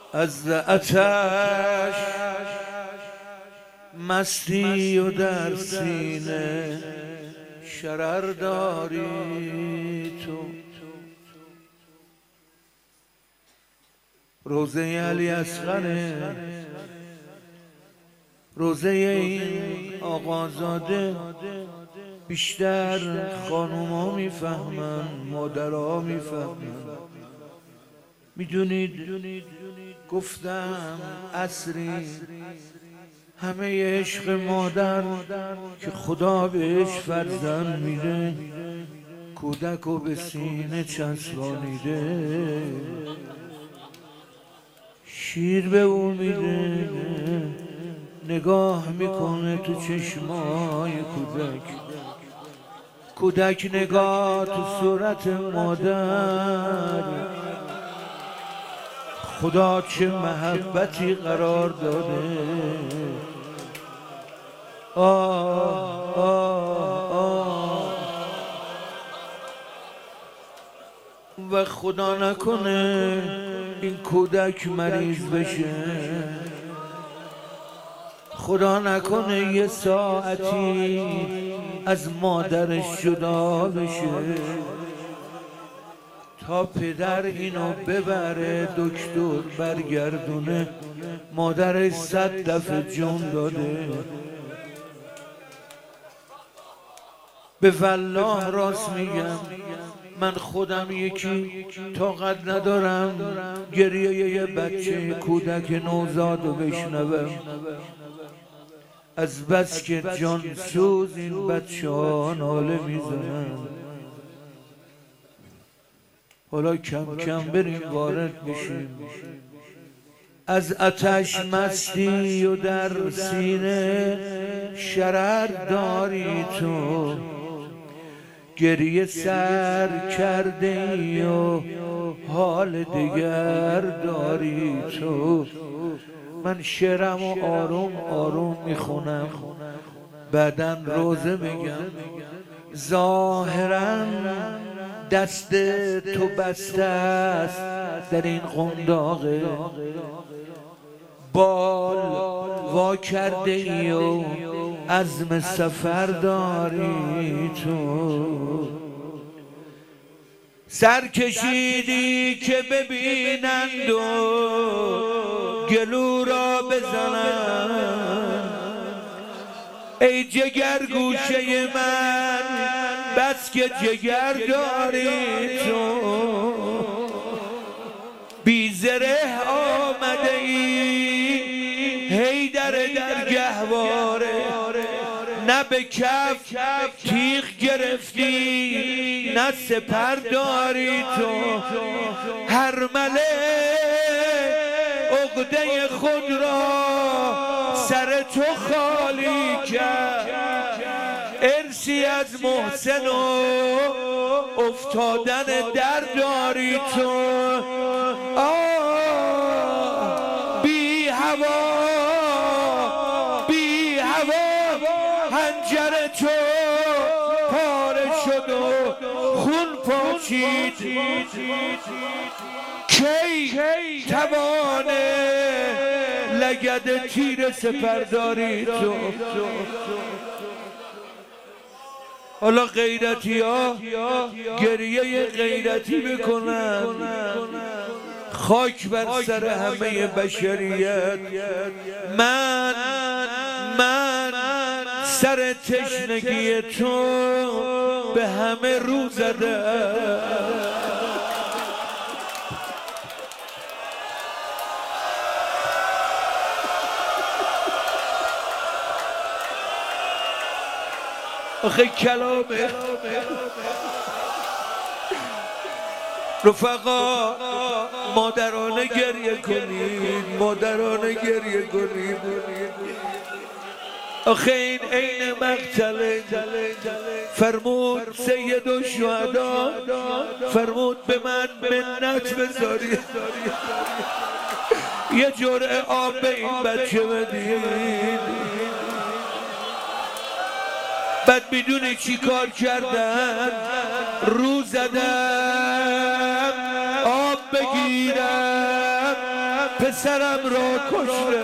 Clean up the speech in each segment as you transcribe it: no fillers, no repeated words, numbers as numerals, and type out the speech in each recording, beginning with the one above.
از آتش مستی و در سینه شرر داری تو. روزه علی اصغر، روزه این آقازاده بیشتر خانوما میفهمن، مادرها میفهمن. میدونید گفتم عصری همه عشق مادر که خدا بهش فرزند میده، کودک رو به سینه چسبانیده، شیر به او میده، نگاه میکنه تو چشمای کودک، کودک نگاه تو صورت مادر. خدا چه محبتی قرار داده. آه آه آه. و خدا نکنه این کودک مریض بشه، خدا نکنه یه ساعتی از مادرش جدا بشه تا پدر اینو ببره دکتر برگردونه مادرش 100 دفعه جون داده. به والله راست میگم، من خودم یکی طاقت ندارم گریه یه بچه کودک نوزاد رو بشنوم، از بس که جان سوز این بچه ها ناله میزنن. حالا کم کم بریم وارد بشیم. از آتش مستی و در سینه شرر داری تو، گریه سر کرده ای و حال دیگر داری تو. من شعرم و آروم آروم میخونم، بعداً روزه میگم. ظاهراً دست تو بسته است در این قنداقه، بال وا کرده ای و عزم سفر داری تو. سر کشیدی که ببینند و گلو را بزنند، ای جگر گوشه من بس که جگر داری تو. بی زره آمده ای حیدر در گهواره، نه به کف تیغ گرفتی نه سپر داری تو. هر مله عقده خود را سر تو خالی کرد، ارسی از محسن و افتادن در داری تو. بی هوا بی هوا حنجر تو پاره شد و خون پاشید، کی توانه لگد تیر سپرداری تو. حالا غیرتی ها گریه غیرتی بکنن، خاک بر سر همه بشریت. من سر تشنگی تو به همه رو زدم. آخه کلامه رفقا، مادرانه گریه کنید، مادرانه گریه کنید. آخه این عین مقتله. فرمود سید الشهدا، فرمود به من منت بذاری، یه جرعه آب به این بچه بدید. بعد میدونی چی کار کردن؟ رو زدم آب بگیرم، پسرم را کشته.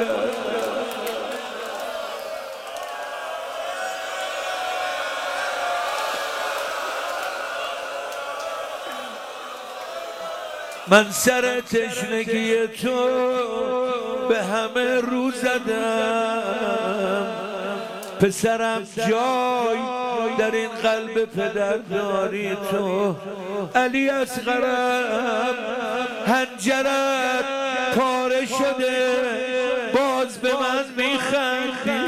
من سر تشنگی تو به همه رو زدم، پسرم جای در این قلب پدر داری تو. علی اصغرم حنجرت پاره شده باز به من میخندی،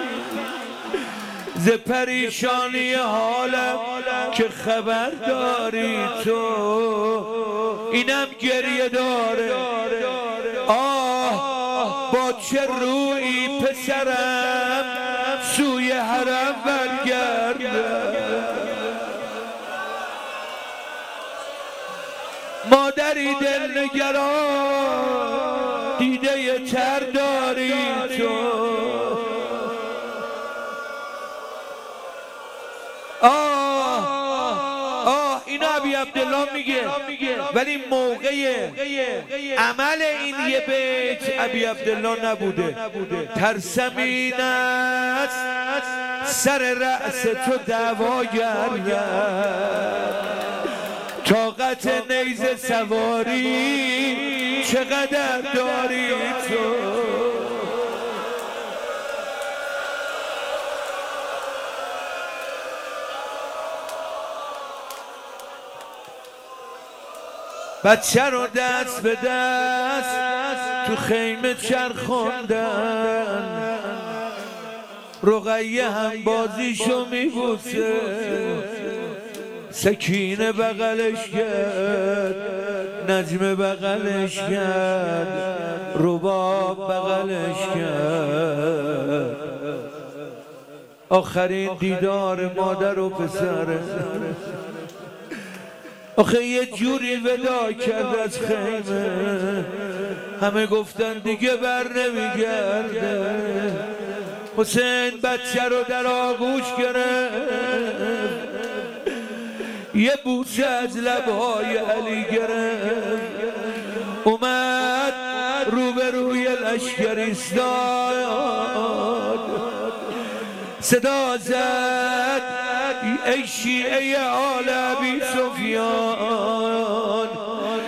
ز پریشانی حالم که خبر داری تو. اینم گریه داره، آه با چه رویی پسرم سوی حرم برگرده. مادری دلنگران دیده تر داری تو. اینو ابی عبدالله میگه، ولی موقع عمل این یه بیت ابی عبدالله نبوده. ترسم این است سر رأس تو دعوا گردد، طاقت نیزه سواری چقدر داری تو. بچه رو دست به دست تو خیمه چرخوندن، رقیه هم بازیشو میبوسه، سکینه بغلش کرد، نجمه بغلش کرد، رباب بغلش کرد. آخرین دیدار مادر و پسره، آخه یه جوری ودا کرد از خیمه، همه گفتن دیگه بر نمیگرده. حسین بچه رو در آغوش گرفت، یه بوسه از لبهای علی گرفت، اومد روبروی لشکر ایستاد، صدا زد ای شیعه آل ابی سفیان،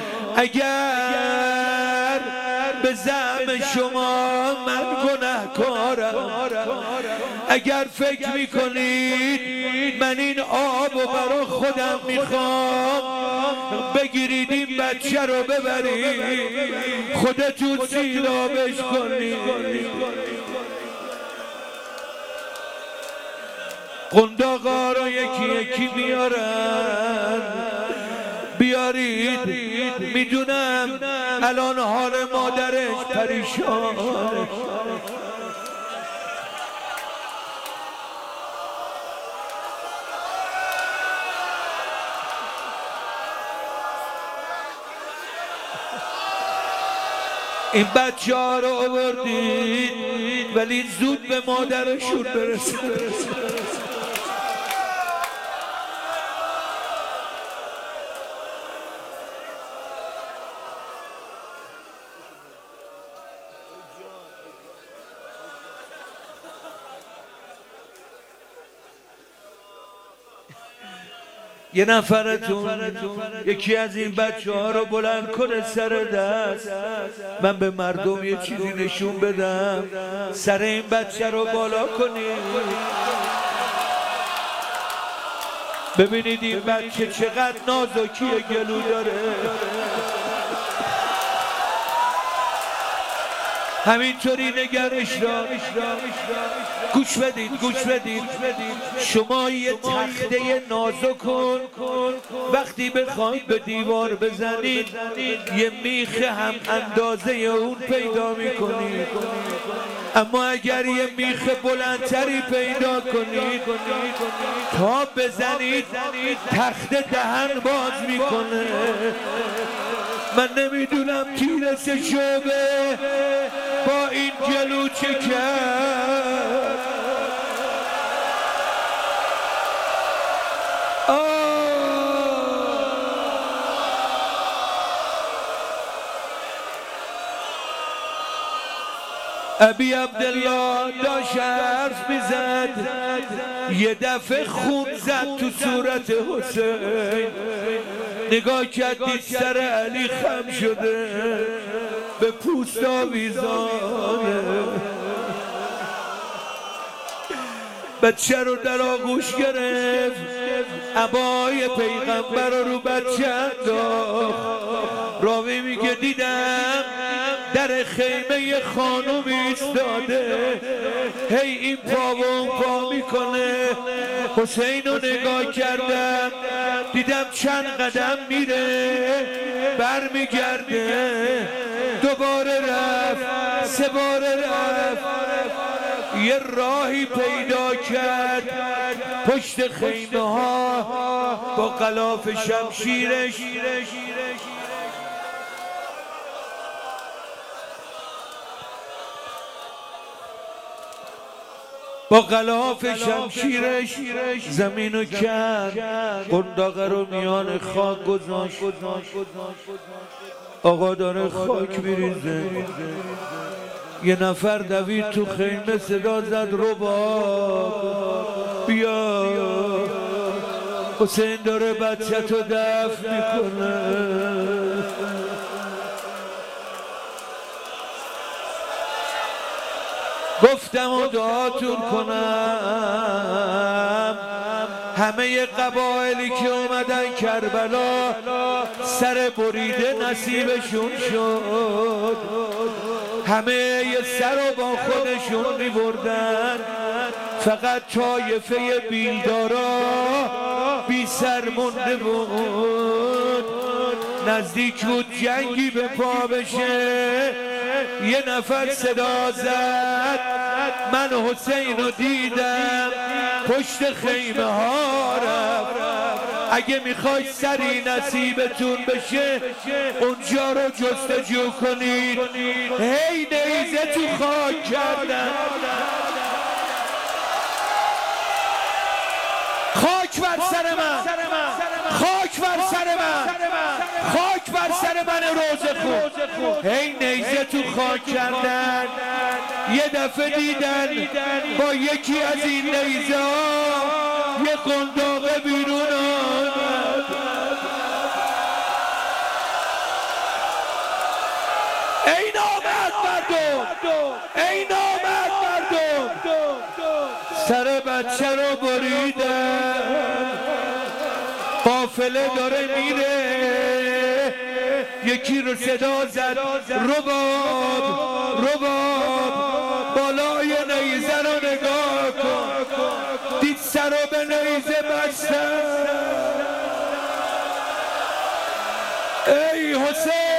اگر به زعم شما من گناهکارم، اگر فکر میکنید من این آب و برا خودم میخوام، بگیرید این بچه رو ببرید خودتون سیرابش کنید. قنداقا رو یکی یکی میارن، بیارید. میدونم الان حال مادرش پریشان، این بچه ها رو آوردید ولی زود به مادرشون برسید. یه نفرتون یکی از این بچه ها رو بلند کنه سر دست، من به مردم یه چیزی نشون بدم. سر این بچه رو بالا کنید، ببینید این بچه چقدر نازکی گلو داره. همینطوری نگرش دار. گوش بدید گوش بدید، شما یه تخته نازکن وقتی بخواید به دیوار بزنید یه میخ هم اندازه اون پیدا میکنید، اما اگر یه میخ بلندتری پیدا کنید تا بزنید تخته دهن باز میکنه. من نمیدونم تیرس شعبه با این جلو چه کرد. ابی عبدالله داشت حرف میزد، یه دفعه خون زد تو صورت حسین. نگاه کرد دید سر علی خم شده، به پوست آویزانه. بچه رو در آغوش گرفت، عبای پیغمبر رو بچه انداخت. راوی میگه دیدم در خیمه خانم ایستاده، هی این پا و اون پا میکنه. حسین رو نگاه کردم، دیدم چند قدم میره، بر میگرده، دوباره رفت، سه باره رفت، یه راهی پیدا کرد پشت خیمه ها با غلاف شمشیرش. با غلاف شمشیرش زمینو کرد، قنداقه رو میان خاک گذاشت. آقا داره خاک میریزه. یه نفر دوید تو خیمه، صدا زد رباب بیا، حسین داره بچه تو دفن میکنه. گفتم و دعاتون کنم، همه قبایلی که اومدن کربلا سر بریده نصیبشون شد. همه یه سر رو با خودشون میبردن، فقط طایفه بیلدارا بی سر مونده بود. نزدیک بود جنگی به پا بشه، یه نفر صدا زد من حسین رو دیدم پشت خیمه ها رفت. اگه میخوای سری نصیبتون بشه اونجا رو جستجو کنید. هی نیزه تو خاک کردن، خاک بر سر من، خاک بر سر من، خاک بر سر من روزه خون. هی نیزه تو خاک کردن. یه دفعه دیدن با یکی از این نیزه ها یه قنداقه بیرون آمد. ای نامرد مردم، ای نامرد مردم، سر بچه رو بریدن. قافله داره میره، یکی رو صدا زد رباب، رباب، بالای نیزه رو نگاه کن. دید سر رو به نیزه بستن. ای حسین